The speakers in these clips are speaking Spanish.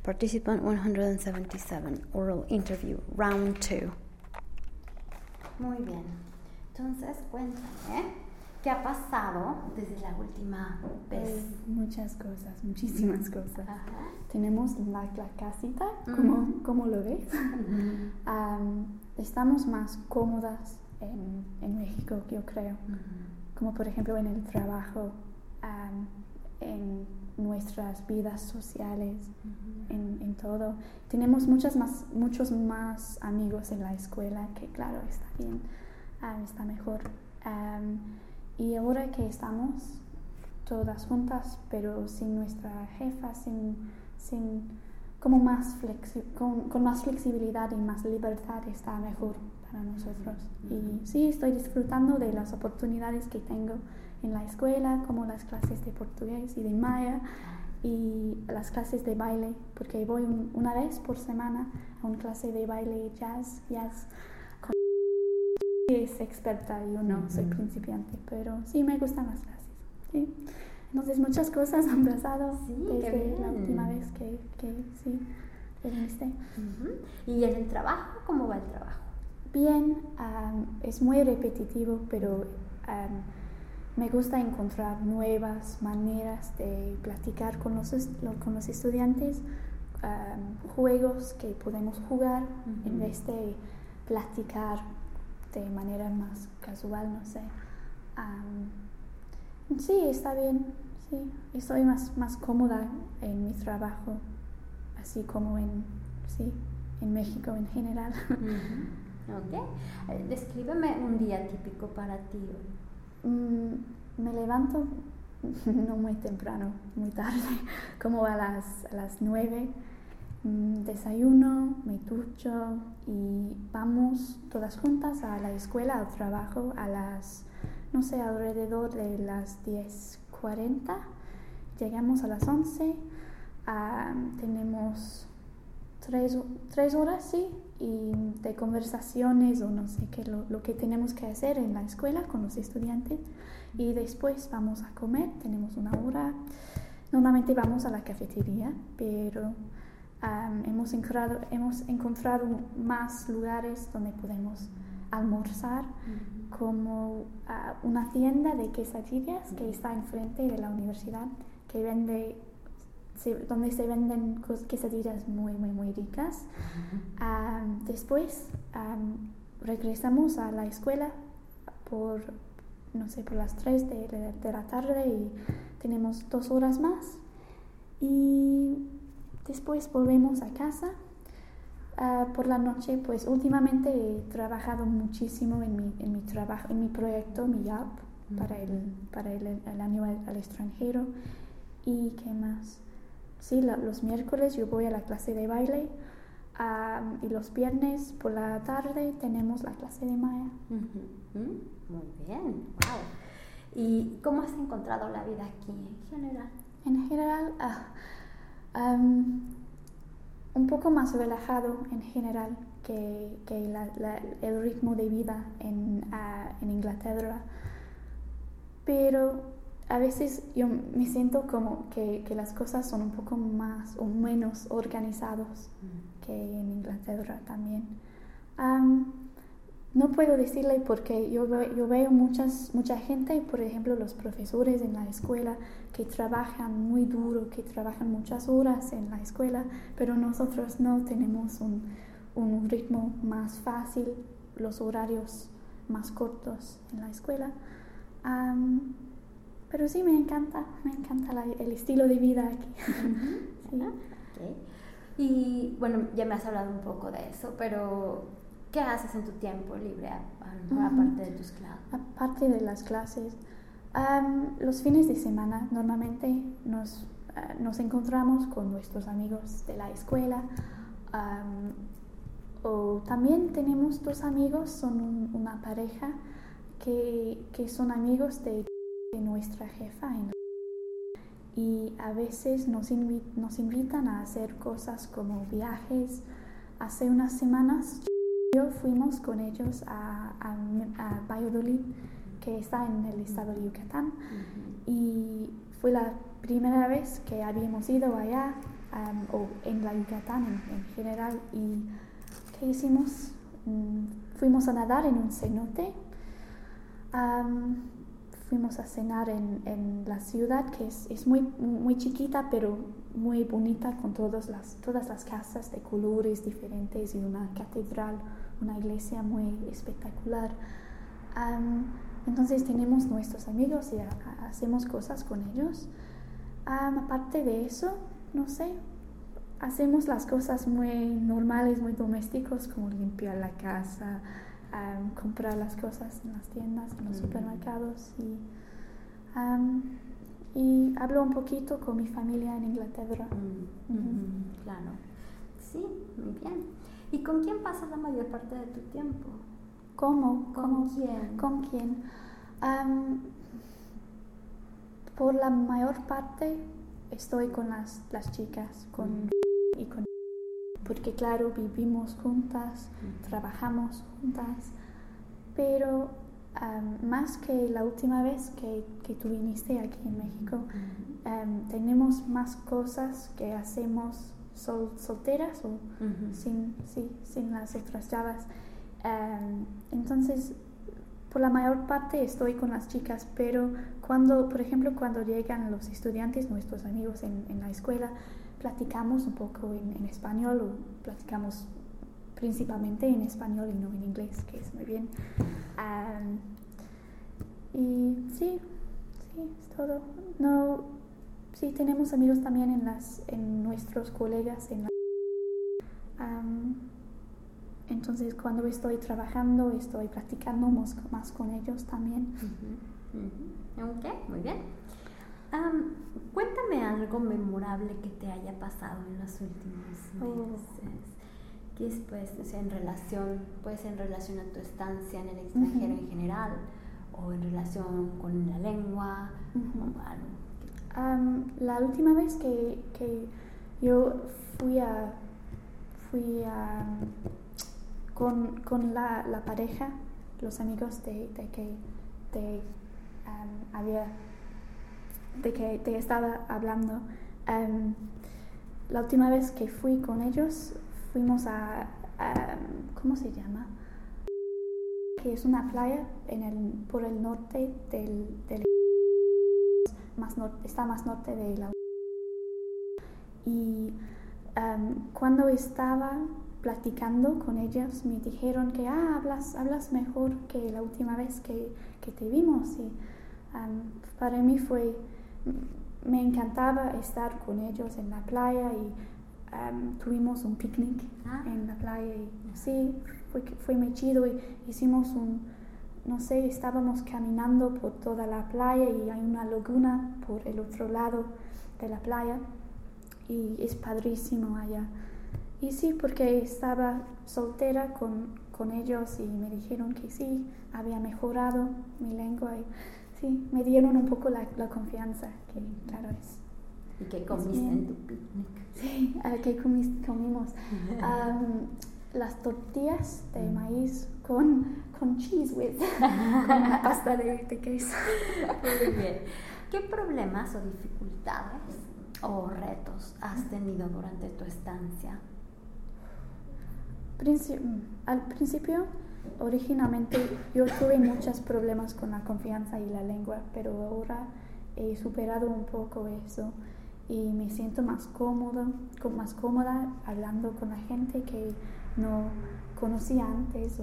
Participant 177, oral interview, round 2. Muy bien. Entonces, cuéntame, ¿qué ha pasado desde la última vez? Muchas cosas, muchísimas cosas. Ajá. Tenemos la casita, como lo ves. Estamos más cómodas en México, yo creo. Como por ejemplo en el trabajo, en nuestras vidas sociales, en todo. Tenemos muchos más amigos en la escuela, que claro, está bien, está mejor. Y ahora que estamos todas juntas, pero sin nuestra jefa, como con más flexibilidad y más libertad, está mejor para nosotros. Y sí, estoy disfrutando de las oportunidades que tengo en la escuela, como las clases de portugués y de maya y las clases de baile, porque voy una vez por semana a una clase de baile jazz con es experta y yo no soy principiante, pero sí me gustan las clases. ¿Sí? Entonces muchas cosas han pasado desde la última vez que sí, que viniste. ¿Y en el trabajo? ¿Cómo va el trabajo? Bien, es muy repetitivo, pero me gusta encontrar nuevas maneras de platicar con los estudiantes, juegos que podemos jugar en vez de platicar de manera más casual, no sé. Sí, está bien, sí. Estoy más cómoda en mi trabajo, así como en México en general. Okay. Descríbeme un día típico para ti hoy. Me levanto no muy temprano, muy tarde, como a las 9. Desayuno, me ducho y vamos todas juntas a la escuela, al trabajo a las, no sé, alrededor de las 10:40. Llegamos a las 11. Tenemos 3 horas, sí, y de conversaciones o no sé qué, lo que tenemos que hacer en la escuela con los estudiantes, y después vamos a comer, tenemos 1 hora. Normalmente vamos a la cafetería, pero hemos encontrado más lugares donde podemos almorzar, como una tienda de quesadillas que está enfrente de la universidad, donde se venden quesadillas muy, muy, muy ricas. Después regresamos a la escuela por las 3 de la tarde y tenemos 2 horas más. Y después volvemos a casa. Por la noche, pues últimamente he trabajado muchísimo en mi trabajo, en mi proyecto, mi job, para el año al extranjero. ¿Y qué más? Sí, los miércoles yo voy a la clase de baile, y los viernes por la tarde tenemos la clase de maya. Muy bien, wow. ¿Y cómo has encontrado la vida aquí en general? En general, un poco más relajado en general que el ritmo de vida en Inglaterra, pero a veces yo me siento como que las cosas son un poco más o menos organizados que en Inglaterra también. No puedo decirle porque yo veo mucha gente, por ejemplo los profesores en la escuela, que trabajan muy duro, que trabajan muchas horas en la escuela, pero nosotros no tenemos un ritmo más fácil, los horarios más cortos en la escuela. Pero sí, me encanta el estilo de vida aquí. Sí. Okay. Y bueno, ya me has hablado un poco de eso, pero ¿qué haces en tu tiempo libre, aparte de tus clases? Aparte de las clases, los fines de semana normalmente nos encontramos con nuestros amigos de la escuela, o también tenemos 2 amigos, son una pareja que son amigos de nuestra jefa, y a veces nos invitan a hacer cosas como viajes. Hace unas semanas fuimos con ellos a Valladolid, que está en el estado de Yucatán, y fue la primera vez que habíamos ido allá, o en la Yucatán en general. ¿Y qué hicimos? Fuimos a nadar en un cenote. Fuimos a cenar en la ciudad, que es muy, muy chiquita, pero muy bonita, con todas las casas de colores diferentes y una catedral, una iglesia muy espectacular. Entonces tenemos nuestros amigos y hacemos cosas con ellos. Aparte de eso, no sé, hacemos las cosas muy normales, muy domésticos, como limpiar la casa, comprar las cosas en las tiendas, en los supermercados, y hablo un poquito con mi familia en Inglaterra. Claro, sí, muy bien. ¿Y con quién pasas la mayor parte de tu tiempo? ¿Cómo? ¿Con quién? ¿Con quién? Por la mayor parte estoy con las chicas, porque claro, vivimos juntas, trabajamos juntas, pero más que la última vez que tú viniste aquí en México, tenemos más cosas que hacemos solteras o sin las otras chavas. Entonces, por la mayor parte estoy con las chicas, pero por ejemplo, cuando llegan los estudiantes, nuestros amigos en la escuela, platicamos un poco en español, o platicamos principalmente en español y no en inglés, que es muy bien. Y sí, es todo. No, sí, tenemos amigos también en nuestros colegas entonces cuando estoy trabajando estoy practicando más con ellos también. Ok, muy bien. Cuéntame algo memorable que te haya pasado en los últimos meses. Que es, pues, o sea, puede ser en relación a tu estancia en el extranjero en general, o en relación con la lengua, o algo. La última vez que yo fui con la pareja, los amigos de que te estaba hablando, la última vez que fui con ellos fuimos a ¿cómo se llama? Que es una playa por el norte del está más norte de la. Y cuando estaba platicando con ellos me dijeron que hablas mejor que la última vez que te vimos, y para mí me encantaba estar con ellos en la playa, y tuvimos un picnic en la playa, y sí, fue muy chido, y hicimos no sé, estábamos caminando por toda la playa y hay una laguna por el otro lado de la playa y es padrísimo allá. Y sí, porque estaba soltera con ellos y me dijeron que sí, había mejorado mi lengua, y sí, me dieron un poco la confianza, que claro es. ¿Y qué comiste en tu picnic? Sí, ¿qué comimos? Las tortillas de maíz con cheese whiz, con una pasta de queso. Muy bien. ¿Qué problemas o dificultades o retos has tenido durante tu estancia? Al principio, originalmente, yo tuve muchos problemas con la confianza y la lengua, pero ahora he superado un poco eso y me siento más cómoda hablando con la gente que no conocía antes.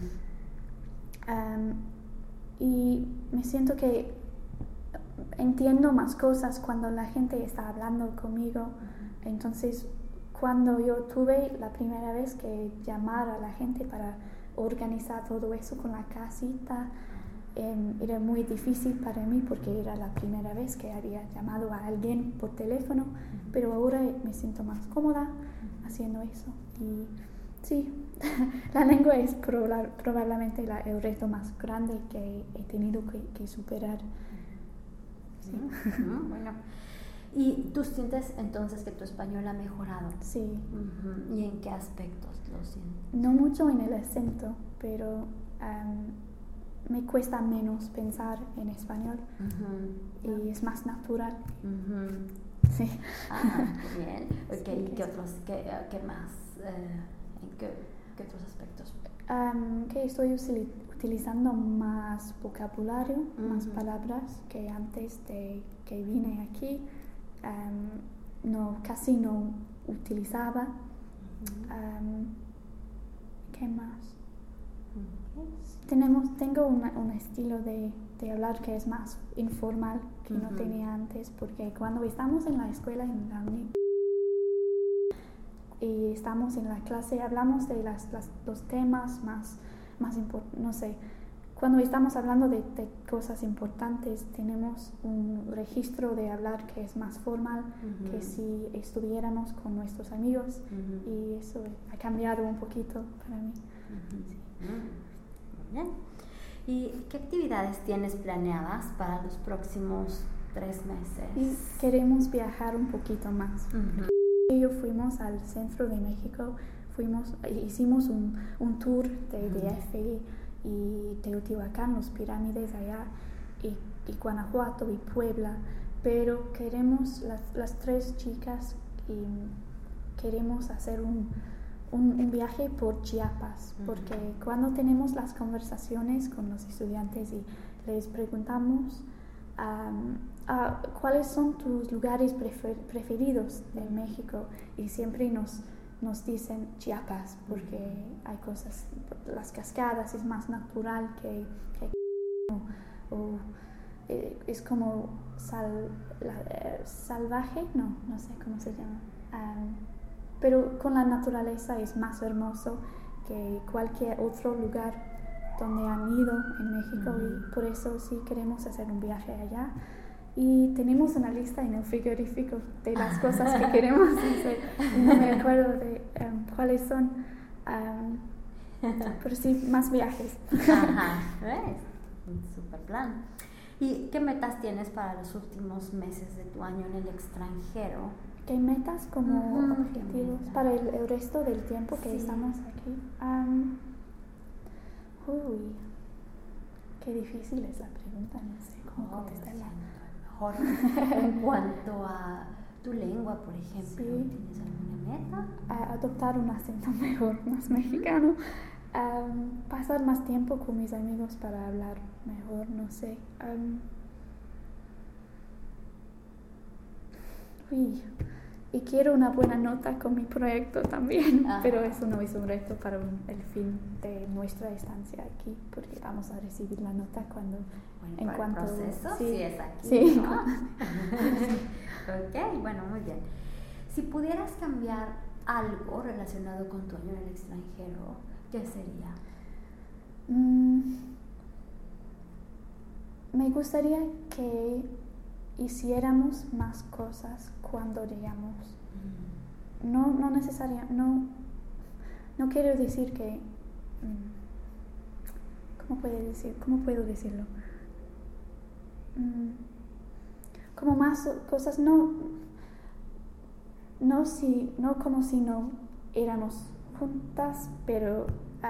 Y me siento que entiendo más cosas cuando la gente está hablando conmigo. Entonces, cuando yo tuve la primera vez que llamar a la gente para organizar todo eso con la casita, era muy difícil para mí porque era la primera vez que había llamado a alguien por teléfono, pero ahora me siento más cómoda haciendo eso. Y sí, la lengua es probablemente el reto más grande que he tenido que superar. Sí. Bueno. ¿Y tú sientes entonces que tu español ha mejorado? Sí. ¿Y en qué aspectos lo sientes? No mucho en el acento, pero me cuesta menos pensar en español y es más natural. Sí. Bien. Ok. ¿Qué más? ¿Qué otros aspectos? Que estoy utilizando más vocabulario, más palabras que antes de que vine aquí. Casi no utilizaba. ¿Qué más? Tengo un estilo de hablar que es más informal, que no tenía antes, porque cuando estamos en la escuela, en la y estamos en la clase, hablamos de los temas más importantes, no sé. Cuando estamos hablando de cosas importantes, tenemos un registro de hablar que es más formal que si estuviéramos con nuestros amigos, y eso ha cambiado un poquito para mí. Sí. Muy bien. ¿Y qué actividades tienes planeadas para los próximos 3 meses? Y queremos viajar un poquito más. Fuimos al centro de México, hicimos un tour de DF y Teotihuacán, los pirámides allá, y Guanajuato y Puebla, pero queremos, las 3 chicas, y queremos hacer un viaje por Chiapas, porque cuando tenemos las conversaciones con los estudiantes y les preguntamos cuáles son tus lugares preferidos de México, y siempre nos dicen Chiapas, porque hay cosas, las cascadas es más natural que es como salvaje, no sé cómo se llama, pero con la naturaleza es más hermoso que cualquier otro lugar donde han ido en México, y por eso sí queremos hacer un viaje allá. Y tenemos una lista en el frigorífico de las cosas que queremos hacer. No me acuerdo de cuáles son, pero sí, más viajes. Ajá, ¿ves? Un super plan. ¿Y qué metas tienes para los últimos meses de tu año en el extranjero? ¿Qué metas como objetivos para el resto del tiempo que estamos aquí? Qué difícil es la pregunta, no sé cómo contestarla. Mejor en cuanto a tu lengua, por ejemplo, ¿tienes alguna meta? Adoptar un acento mejor, más mexicano. Pasar más tiempo con mis amigos para hablar mejor, no sé. Y quiero una buena nota con mi proyecto también, pero eso no es un reto para el fin de nuestra estancia aquí, porque vamos a recibir la nota cuando el proceso sí es aquí, sí. ¿no? Ok, bueno, muy bien. Si pudieras cambiar algo relacionado con tu año en el extranjero, ¿qué sería? Me gustaría que hiciéramos más cosas cuando llegamos. No necesariamente, no quiero decir que, ¿cómo puedo decirlo? Como más cosas, no como si no éramos juntas, pero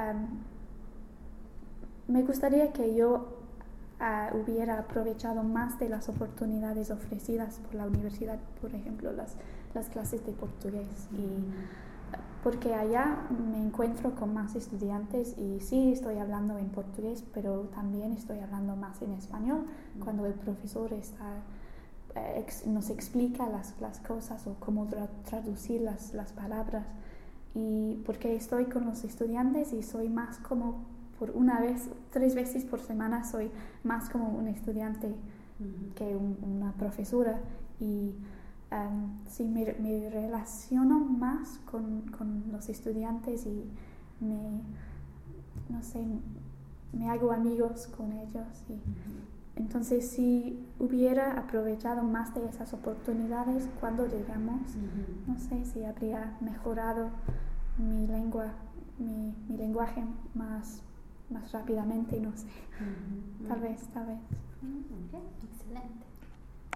me gustaría que yo hubiera aprovechado más de las oportunidades ofrecidas por la universidad, por ejemplo, las clases de portugués, y porque allá me encuentro con más estudiantes y sí estoy hablando en portugués, pero también estoy hablando más en español cuando el profesor nos explica las cosas o cómo traducir las palabras, y porque estoy con los estudiantes y soy más como por 3 veces por semana soy más como un estudiante que una profesora, y sí me relaciono más con los estudiantes y me hago amigos con ellos, y entonces si hubiera aprovechado más de esas oportunidades cuando llegamos, no sé si habría mejorado mi lenguaje más rápidamente, no sé. Tal vez. Okay, excelente.